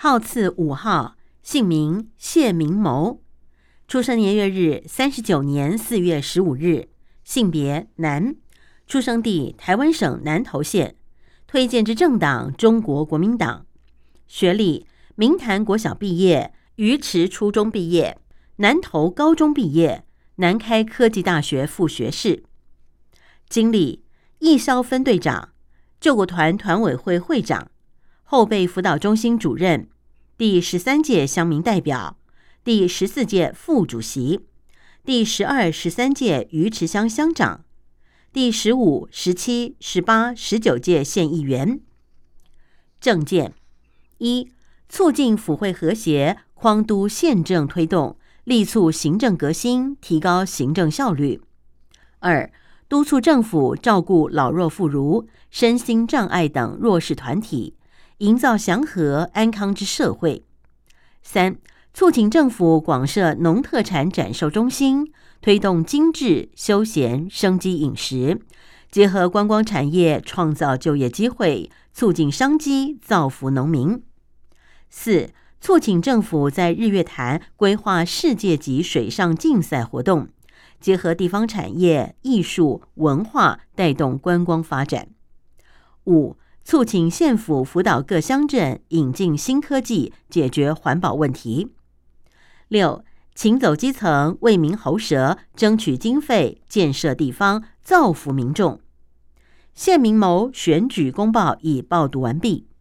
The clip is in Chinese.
号次5号，姓名谢明谋，出生年月日39年4月15日，性别男，出生地台湾省南投县，推荐之政党中国国民党，学历明潭国小毕业，鱼池初中毕业，南投高中毕业，南开科技大学副学士。经历义消分队长、救国团团委会会长、后备辅导中心主任、第13届乡民代表、第14届副主席、第12、13届鱼池乡乡长、第15、17、18、19届县议员。政见：一、促进府会和谐，匡督宪政推动，力促行政革新，提高行政效率。2、督促政府照顾老弱妇孺、身心障碍等弱势团体，营造祥和安康之社会。3、促请政府广设农特产展售中心，推动精致休闲生机饮食，结合观光产业创造就业机会，促进商机，造福农民。4、促请政府在日月潭规划世界级水上竞赛活动，结合地方产业、艺术、文化，带动观光发展。5、促请县府辅导各乡镇引进新科技，解决环保问题。6、请走基层，为民喉舌，争取经费，建设地方，造福民众。谢明谋选举公报已报读完毕。